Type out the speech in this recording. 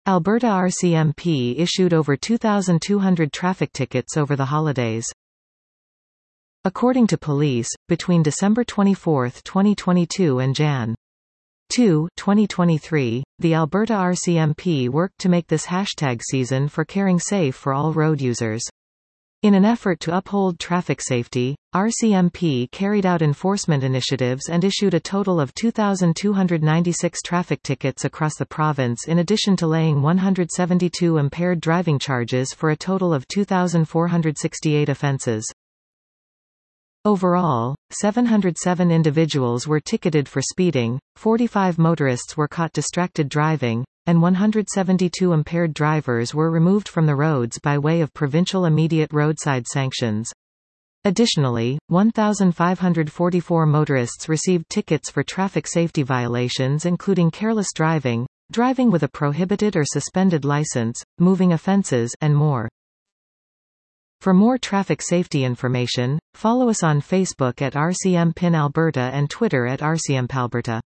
Alberta RCMP issued over 2,200 traffic tickets over the holidays. According to police, between December 24, 2022 and Jan. 2, 2023, the Alberta RCMP worked to make this hashtag season for caring safe for all road users. In an effort to uphold traffic safety, RCMP carried out enforcement initiatives and issued a total of 2,296 traffic tickets across the province, in addition to laying 172 impaired driving charges for a total of 2,468 offences. Overall, 707 individuals were ticketed for speeding, 45 motorists were caught distracted driving, and 172 impaired drivers were removed from the roads by way of provincial immediate roadside sanctions. Additionally, 1,544 motorists received tickets for traffic safety violations including careless driving, driving with a prohibited or suspended license, moving offences, and more. For more traffic safety information, follow us on Facebook at RCMPin Alberta and Twitter at RCMPalberta.